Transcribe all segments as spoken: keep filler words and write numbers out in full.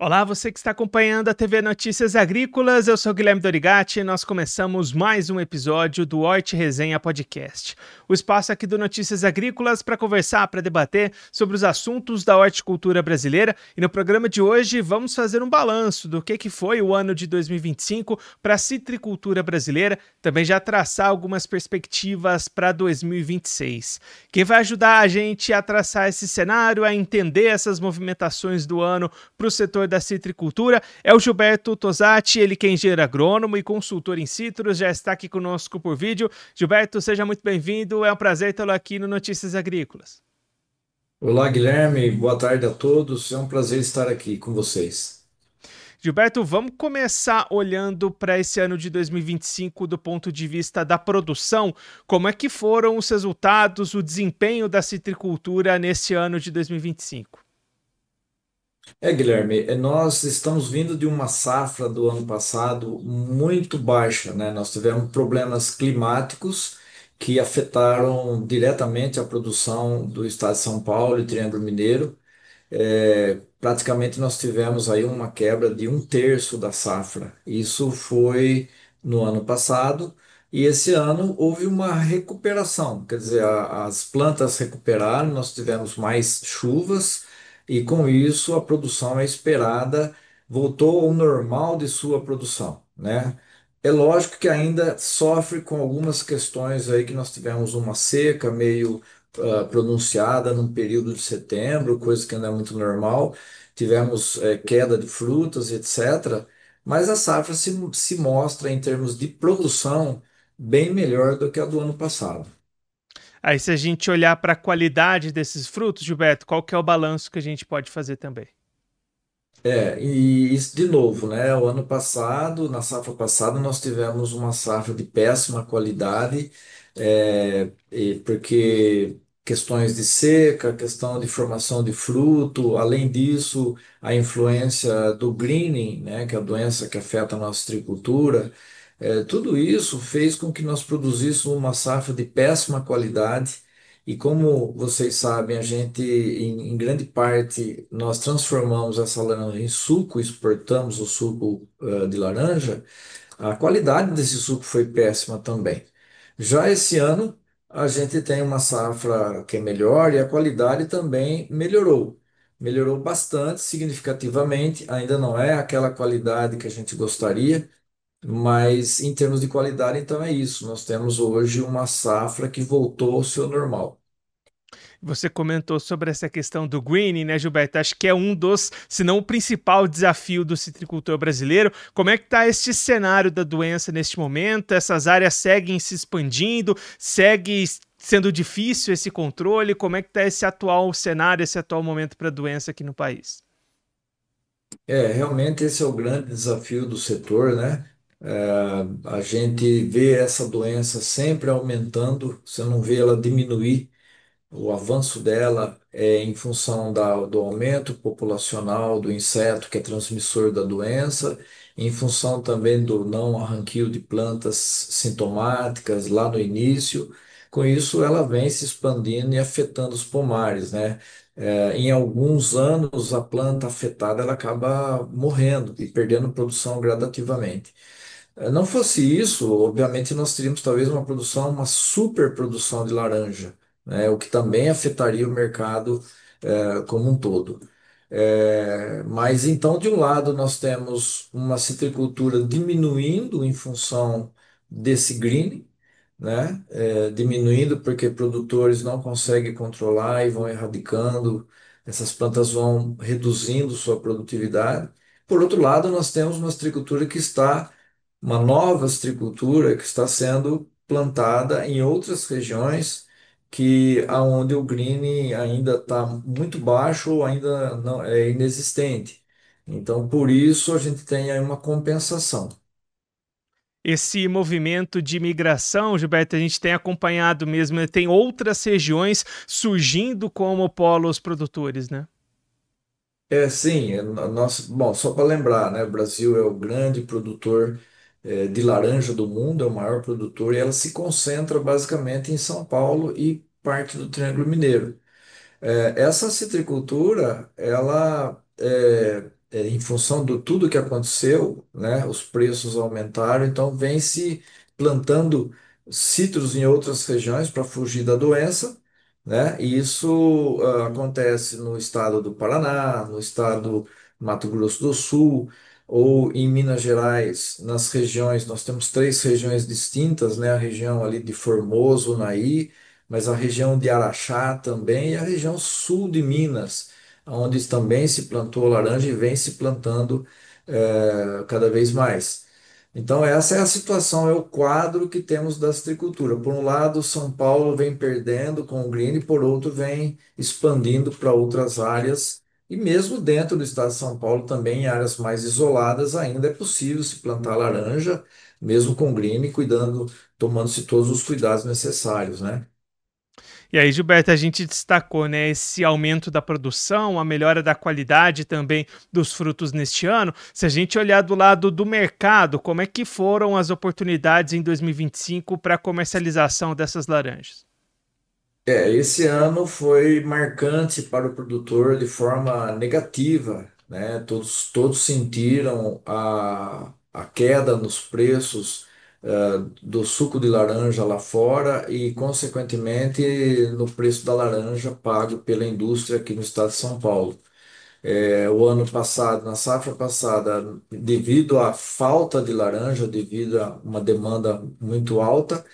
Olá, você que está acompanhando a T V Notícias Agrícolas, eu sou Guilherme Dorigatti e nós começamos mais um episódio do Hort Resenha Podcast. O espaço aqui do Notícias Agrícolas para conversar, para debater sobre os assuntos da horticultura brasileira, e no programa de hoje vamos fazer um balanço do que, que foi o ano de dois mil e vinte e cinco para a citricultura brasileira, também já traçar algumas perspectivas para dois mil e vinte e seis. Quem vai ajudar a gente a traçar esse cenário, a entender essas movimentações do ano para o setor da citricultura é o Gilberto Tosati, ele que é engenheiro agrônomo e consultor em citros, já está aqui conosco por vídeo. Gilberto, seja muito bem-vindo, é um prazer tê-lo aqui no Notícias Agrícolas. Olá, Guilherme. Boa tarde a todos. É um prazer estar aqui com vocês. Gilberto, vamos começar olhando para esse ano de dois mil e vinte e cinco do ponto de vista da produção. Como é que foram os resultados, o desempenho da citricultura nesse ano de dois mil e vinte e cinco? É, Guilherme, é, nós estamos vindo de uma safra do ano passado muito baixa, né? Nós tivemos problemas climáticos que afetaram diretamente a produção do estado de São Paulo e Triângulo Mineiro. É, praticamente nós tivemos aí uma quebra de um terço da safra. Isso foi no ano passado, e esse ano houve uma recuperação, quer dizer, a- as plantas recuperaram, nós tivemos mais chuvas, e com isso a produção é esperada voltou ao normal de sua produção, né? É lógico que ainda sofre com algumas questões aí que nós tivemos uma seca meio ah, pronunciada num período de setembro, coisa que não é muito normal. Tivemos eh, queda de frutas, etcétera. Mas a safra se, se mostra, em termos de produção, bem melhor do que a do ano passado. Aí, se a gente olhar para a qualidade desses frutos, Gilberto, qual que é o balanço que a gente pode fazer também? É, e isso de novo, né? O ano passado, na safra passada, nós tivemos uma safra de péssima qualidade, é, e porque questões de seca, questão de formação de fruto, além disso, a influência do greening, né? Que é a doença que afeta a nossa agricultura, é, tudo isso fez com que nós produzíssemos uma safra de péssima qualidade. E como vocês sabem, a gente, em, em grande parte, nós transformamos essa laranja em suco, exportamos o suco, eh, de laranja, a qualidade desse suco foi péssima também. Já esse ano, a gente tem uma safra que é melhor e a qualidade também melhorou. Melhorou bastante, significativamente, ainda não é aquela qualidade que a gente gostaria, mas em termos de qualidade, então é isso. Nós temos hoje uma safra que voltou ao seu normal. Você comentou sobre essa questão do greening, né, Gilberto? Acho que é um dos, se não o principal desafio do citricultor brasileiro. Como é que está este cenário da doença neste momento? Essas áreas seguem se expandindo? Segue sendo difícil esse controle? Como é que está esse atual cenário, esse atual momento para a doença aqui no país? É, realmente esse é o grande desafio do setor, né? É, a gente vê essa doença sempre aumentando, você não vê ela diminuir. O avanço dela é em função da- do aumento populacional do inseto que é transmissor da doença, em função também do não arranquio de plantas sintomáticas lá no início. Com isso, ela vem se expandindo e afetando os pomares, né? É, em alguns anos, a planta afetada ela acaba morrendo e perdendo produção gradativamente. Eh, Não fosse isso, obviamente nós teríamos talvez uma produção, uma superprodução de laranja, né? O que também afetaria o mercado, eh, como um todo. Eh, mas então, de um lado, nós temos uma citricultura diminuindo em função desse green, né? Eh, diminuindo porque produtores não conseguem controlar e vão erradicando, essas plantas vão reduzindo sua produtividade. Por outro lado, nós temos uma citricultura que está uma nova citricultura que está sendo plantada em outras regiões que aonde o green ainda está muito baixo ou ainda não é inexistente. Então, por isso a gente tem aí uma compensação. Esse movimento de migração, Gilberto, a gente tem acompanhado mesmo, né? Tem outras regiões surgindo como polos produtores, né? É, sim, é, no- nosso, bom, só para lembrar, né, o Brasil é o grande produtor eh, de laranja do mundo, é o maior produtor, e ela se concentra basicamente em São Paulo e parte do Triângulo Mineiro. É, essa citricultura, ela é, é, em função de tudo que aconteceu, né, os preços aumentaram, então vem se plantando citros em outras regiões para fugir da doença, né? E isso ah, acontece no estado do Paraná, no estado do Mato Grosso do Sul ou em Minas Gerais, nas regiões, nós temos três regiões distintas, né? A região ali de Formoso, Naí, mas a região de Araxá também e a região sul de Minas onde também se plantou laranja e vem se plantando eh, cada vez mais. Então, essa é a situação, é o quadro que temos da citricultura. Por um lado, São Paulo vem perdendo com o green, por outro, vem expandindo para outras áreas. E mesmo dentro do estado de São Paulo, também em áreas mais isoladas, ainda é possível se plantar laranja, mesmo com green, cuidando, tomando-se todos os cuidados necessários, né? E aí, Gilberto, a gente destacou, né, esse aumento da produção, a melhora da qualidade também dos frutos neste ano. Se a gente olhar do lado do mercado, como é que foram as oportunidades em dois mil e vinte e cinco para a comercialização dessas laranjas? É, esse ano foi marcante para o produtor de forma negativa, né? Todos, todos sentiram a, a queda nos preços, eh, do suco de laranja lá fora e, consequentemente, no preço da laranja pago pela indústria aqui no estado de São Paulo. Eh, o ano passado, na safra passada, devido à falta de laranja, devido a uma demanda muito alta,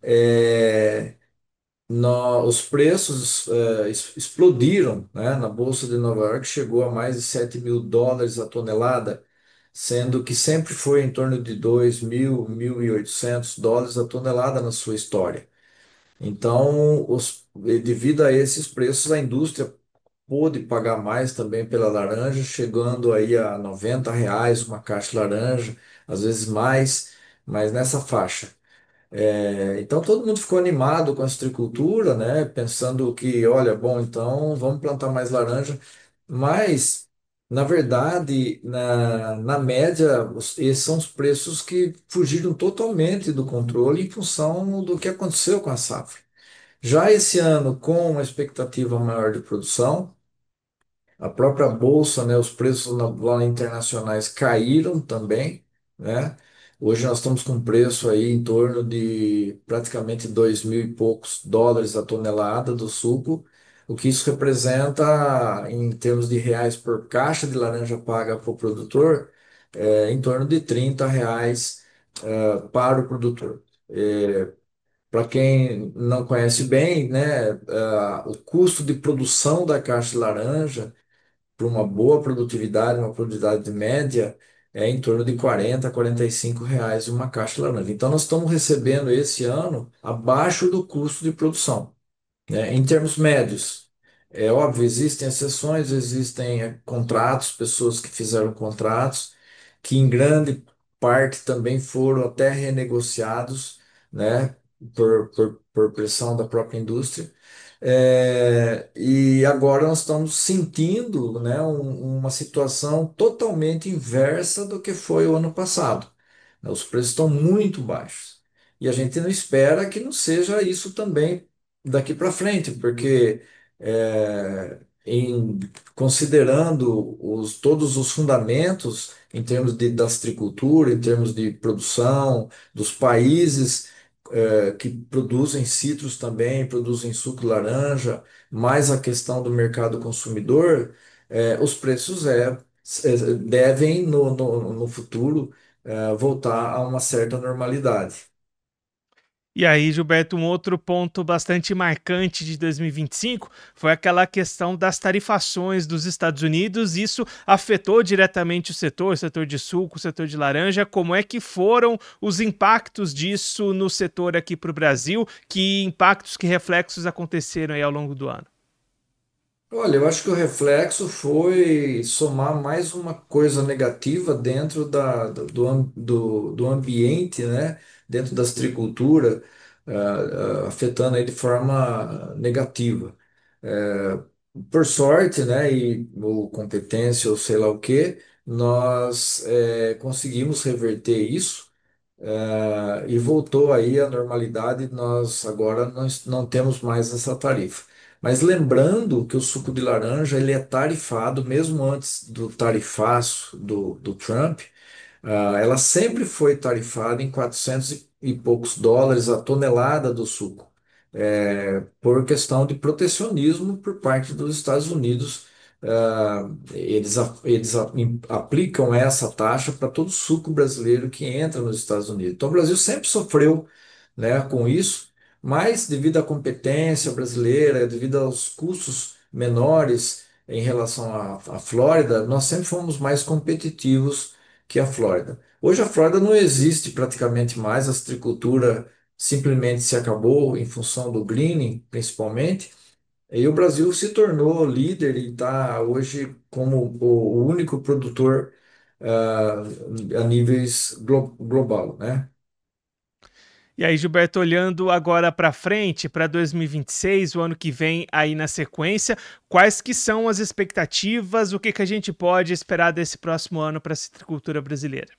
eh, nó- os preços eh, es- explodiram, né? Na Bolsa de Nova York chegou a mais de sete mil dólares a tonelada, sendo que sempre foi em torno de dois mil, mil e oitocentos dólares a tonelada na sua história. Então, os, e devido a esses preços, a indústria pôde pagar mais também pela laranja, chegando aí a noventa reais uma caixa de laranja, às vezes mais, mas nessa faixa. É, então todo mundo ficou animado com a citricultura, né? Pensando que, olha, bom, então vamos plantar mais laranja. Mas, na verdade, na, na média, os- esses são os preços que fugiram totalmente do controle em função do que aconteceu com a safra. Já esse ano, com uma expectativa maior de produção, a própria bolsa, né, os preços na- lá internacionais caíram também, né? Hoje nós estamos com preço aí em torno de praticamente dois mil e poucos dólares a tonelada do suco, o que isso representa em termos de reais por caixa de laranja paga para o produtor, é, em torno de trinta reais, eh, para o produtor. Para quem não conhece bem, né, ah, o custo de produção da caixa de laranja para uma boa produtividade, uma produtividade média, é em torno de quarenta, quarenta e cinco reais uma caixa de laranja. Então, nós estamos recebendo esse ano abaixo do custo de produção, né? Em termos médios. É óbvio, existem exceções, existem eh, contratos, pessoas que fizeram contratos, que em grande parte também foram até renegociados, né, por, por, por pressão da própria indústria. É, e agora nós estamos sentindo, né, um- uma situação totalmente inversa do que foi o ano passado. Os preços estão muito baixos. E a gente não espera que não seja isso também daqui para frente, porque é, em, considerando os, todos os fundamentos em termos de, da citricultura, em termos de produção, dos países é, que produzem citros também, produzem suco de laranja, mais a questão do mercado consumidor, é, os preços é, é, devem no, no, no futuro é, voltar a uma certa normalidade. E aí, Gilberto, um outro ponto bastante marcante de dois mil e vinte e cinco foi aquela questão das tarifações dos Estados Unidos. Isso afetou diretamente o setor, o setor de suco, o setor de laranja. Como é que foram os impactos disso no setor aqui para o Brasil? Que impactos, que reflexos aconteceram aí ao longo do ano? Olha, eu acho que o reflexo foi somar mais uma coisa negativa dentro da, do, do, am- do do ambiente, né? Dentro da citricultura, ah, ah, afetando aí de forma negativa. Eh, por sorte, né? E, ou competência, ou sei lá o quê, nós eh, conseguimos reverter isso, eh, e voltou aí à normalidade. Nós agora nós não temos mais essa tarifa. Mas lembrando que o suco de laranja ele é tarifado, mesmo antes do tarifaço do, do Trump. Ah, ela sempre foi tarifada em quatrocentos e e poucos dólares a tonelada do suco, é, por questão de protecionismo por parte dos Estados Unidos. Ah, eles a- eles a- im- aplicam essa taxa para todo suco brasileiro que entra nos Estados Unidos. Então, o Brasil sempre sofreu, né, com isso, mas devido à competência brasileira, devido aos custos menores em relação à, à Flórida, nós sempre fomos mais competitivos que a Flórida. Hoje a Flórida não existe praticamente mais, a citricultura simplesmente se acabou em função do greening, principalmente, e o Brasil se tornou líder e está hoje como o único produtor ah, a níveis glo- global, né? E aí, Gilberto, olhando agora para frente, para dois mil e vinte e seis, o ano que vem aí na sequência, quais que são as expectativas, o que que a gente pode esperar desse próximo ano para a citricultura brasileira?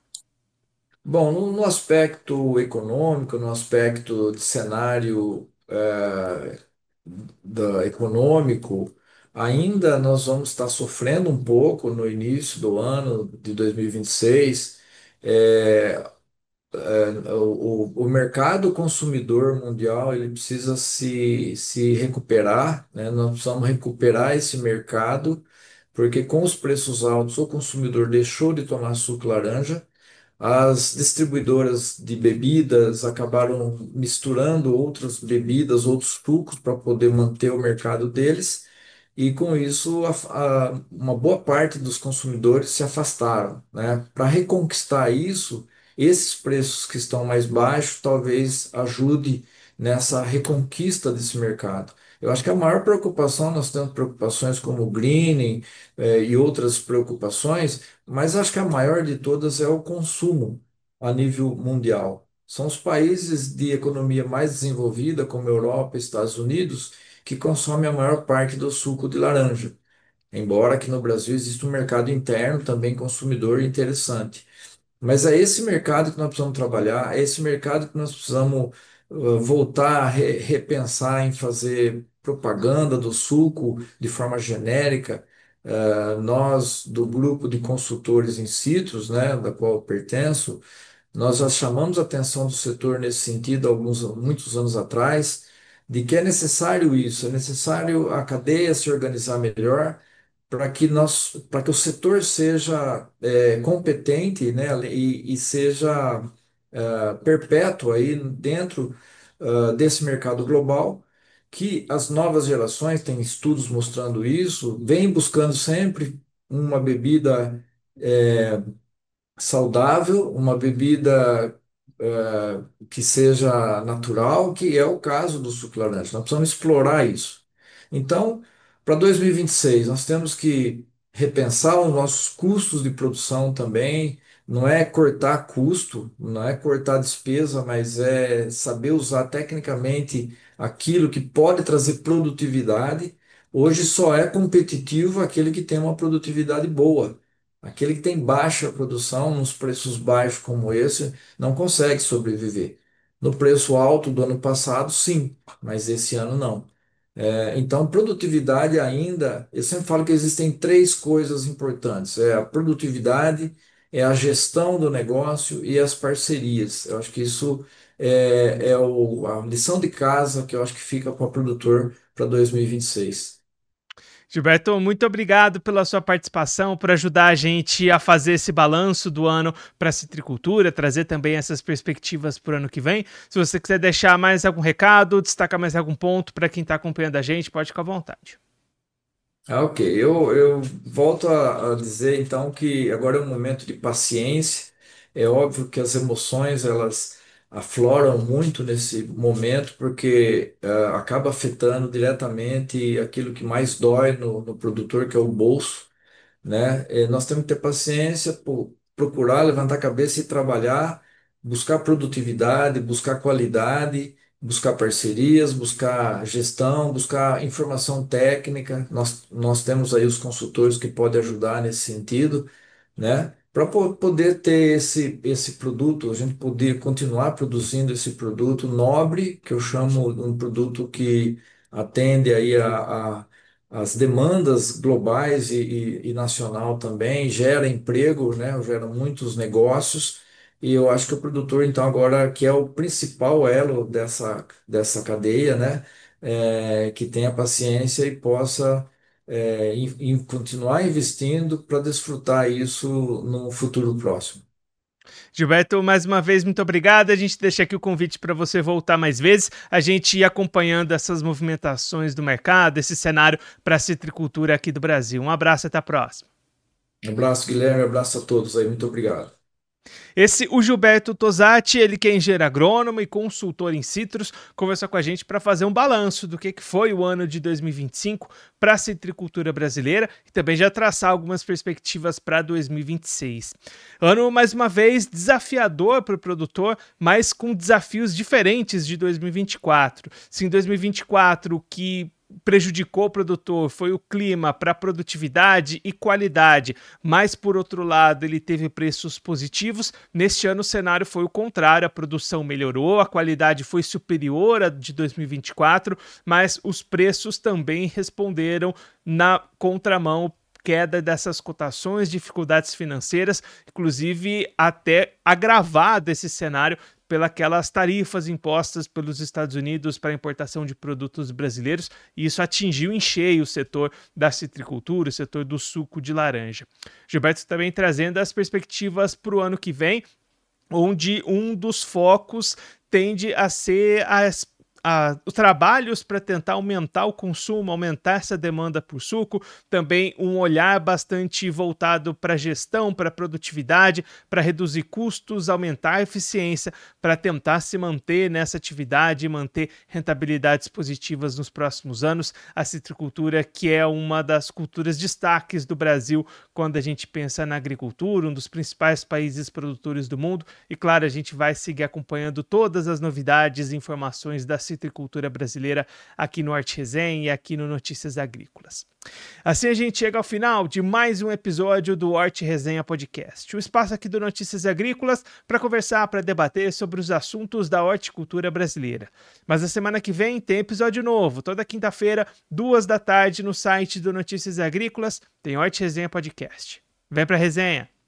Bom, no, no aspecto econômico, no aspecto de cenário eh, da, econômico, ainda nós vamos estar sofrendo um pouco no início do ano de dois mil e vinte e seis. Eh, eh, o, o o mercado consumidor mundial ele precisa se, se recuperar, né? Nós precisamos recuperar esse mercado, porque com os preços altos, o consumidor deixou de tomar suco laranja. As distribuidoras de bebidas acabaram misturando outras bebidas, outros sucos para poder manter o mercado deles, e com isso a- a- uma boa parte dos consumidores se afastaram, né? Para reconquistar isso, esses preços que estão mais baixos talvez ajude nessa reconquista desse mercado. Eu acho que a maior preocupação, nós temos preocupações como o greening, eh, e outras preocupações, mas acho que a maior de todas é o consumo a nível mundial. São os países de economia mais desenvolvida, como Europa e Estados Unidos, que consomem a maior parte do suco de laranja. Embora aqui no Brasil exista um mercado interno também consumidor interessante. Mas é esse mercado que nós precisamos trabalhar, é esse mercado que nós precisamos uh, voltar a re- repensar em fazer propaganda do suco de forma genérica. Uh, nós, do grupo de consultores in situ, né, da qual eu pertenço, nós já chamamos a atenção do setor nesse sentido há alguns, muitos anos atrás, de que é necessário isso, é necessário a cadeia se organizar melhor para que nós, para que o setor seja é, competente, né, e, e seja é, perpétuo aí dentro ah, desse mercado global, que as novas gerações, têm estudos mostrando isso, vêm buscando sempre uma bebida é, saudável, uma bebida eh, que seja natural, que é o caso do suco laranja. Nós precisamos explorar isso. Então, para dois mil e vinte e seis, nós temos que repensar os nossos custos de produção também. Não é cortar custo, não é cortar despesa, mas é saber usar tecnicamente aquilo que pode trazer produtividade. Hoje só é competitivo aquele que tem uma produtividade boa. Aquele que tem baixa produção, nos preços baixos como esse, não consegue sobreviver. No preço alto do ano passado, sim, mas esse ano não. É, então, produtividade ainda, eu sempre falo que existem três coisas importantes: é a produtividade, é a gestão do negócio e as parcerias. Eu acho que isso é, é o- a lição de casa que eu acho que fica para o produtor para dois mil e vinte e seis. Gilberto, muito obrigado pela sua participação, por ajudar a gente a fazer esse balanço do ano para a citricultura, trazer também essas perspectivas para o ano que vem. Se você quiser deixar mais algum recado, destacar mais algum ponto para quem está acompanhando a gente, pode ficar à vontade. Ah, ok. Eu, eu volto a, a dizer então que agora é um momento de paciência. É óbvio que as emoções elas afloram muito nesse momento porque ah, acaba afetando diretamente aquilo que mais dói no, no produtor, que é o bolso, né? Eh, nós temos que ter paciência, pô, procurar levantar a cabeça e trabalhar, buscar produtividade, buscar qualidade, buscar parcerias, buscar gestão, buscar informação técnica. Nós, nós temos aí os consultores que podem ajudar nesse sentido, né? para poder ter esse, esse produto, a gente poder continuar produzindo esse produto nobre, que eu chamo de um produto que atende aí a, a- as demandas globais e, e, e nacional também, gera emprego, né? Gera muitos negócios. E eu acho que o produtor, então, agora, que é o principal elo dessa, dessa cadeia, né? É, que tenha paciência e possa é, em, em continuar investindo para desfrutar isso no futuro próximo. Gilberto, mais uma vez, muito obrigado. A gente deixa aqui o convite para você voltar mais vezes, a gente ir acompanhando essas movimentações do mercado, esse cenário para a citricultura aqui do Brasil. Um abraço, até a próxima. Um abraço, Guilherme, um abraço a todos aí, muito obrigado. Esse, o Gilberto Tosati, ele que é engenheiro agrônomo e consultor em citros, conversou com a gente para fazer um balanço do que foi o ano de dois mil e vinte e cinco para a citricultura brasileira e também já traçar algumas perspectivas para dois mil e vinte e seis. Ano, mais uma vez, desafiador para o produtor, mas com desafios diferentes de dois mil e vinte e quatro. Se em dois mil e vinte e quatro, o que prejudicou o produtor foi o clima para produtividade e qualidade, mas por outro lado ele teve preços positivos. Neste ano o cenário foi o contrário, a produção melhorou, a qualidade foi superior à de dois mil e vinte e quatro, mas os preços também responderam na contramão, queda dessas cotações, dificuldades financeiras, inclusive até agravado esse cenário pelas tarifas impostas pelos Estados Unidos para a importação de produtos brasileiros, e isso atingiu em cheio o setor da citricultura, o setor do suco de laranja. Gilberto também trazendo as perspectivas para o ano que vem, onde um dos focos tende a ser as a, os trabalhos para tentar aumentar o consumo, aumentar essa demanda por suco, também um olhar bastante voltado para a gestão, para a produtividade, para reduzir custos, aumentar a eficiência, para tentar se manter nessa atividade e manter rentabilidades positivas nos próximos anos. A citricultura, que é uma das culturas destaques do Brasil quando a gente pensa na agricultura, um dos principais países produtores do mundo, e claro, a gente vai seguir acompanhando todas as novidades e informações da citricultura brasileira aqui no Arte Resenha e aqui no Notícias Agrícolas. Assim a gente chega ao final de mais um episódio do Arte Resenha Podcast, o espaço aqui do Notícias Agrícolas para conversar, para debater sobre os assuntos da horticultura brasileira. Mas na semana que vem tem episódio novo, toda quinta-feira, duas da tarde, no site do Notícias Agrícolas, tem Arte Resenha Podcast. Vem pra resenha!